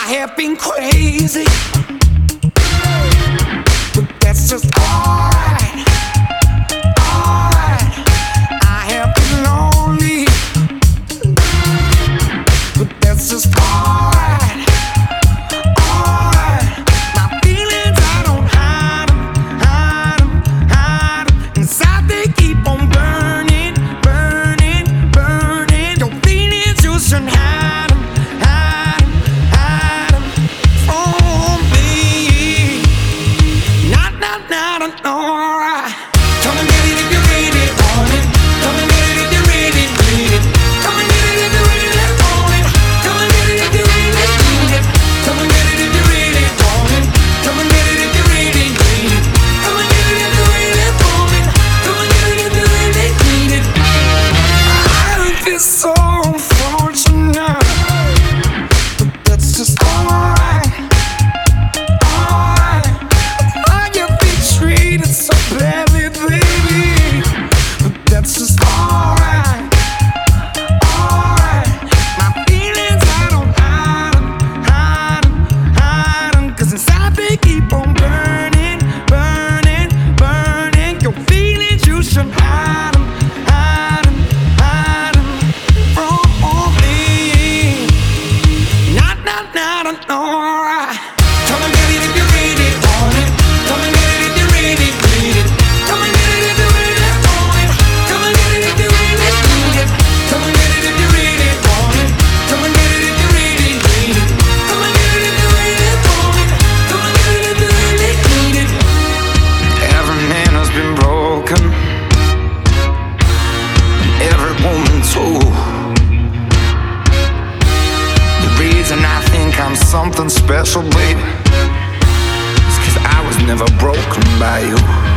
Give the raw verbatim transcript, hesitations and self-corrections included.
I have been crazy, but that's just alright. Alright. I have been lonely, but that's just alright. Alright. My feelings, I don't hide 'em, hide 'em, hide 'em. Inside they keep on burning, burning, burning. Your feelings, you shouldn't hide 'em, hide 'em, hide 'em from me. Not, not, not, alright. Come and get it if you really want it. Come and get it if you really need it. Come and get it if you really want it. Come and get it if you really need it. Come and get it if you really want it. Come and get it if you really need it. Come and get it if you really want it. Come and get it if you really need it. I feel so unfortunate, but that's just alright. Alright. I get been treated so badly, baby, but that's just alright. Alright. My feelings, I don't hide 'em, hide 'em, hide 'em. 'Cause inside they keep on burning, burning, burning. Your feelings, you should hide 'em, hide 'em, hide 'em from me. Not, not, not, alright. Come and get it if you really want it. Come and get it if you really need it. Come and get it if you really want it. Come and get it if you really need it. Come and get it if you really want it. Come and get it if you really need it. Come and get it if you really want it. Come and get it if you really need it. Every man has been broken, and every woman too. The reason I think I'm something special, baby, is 'cause I was never broken by you.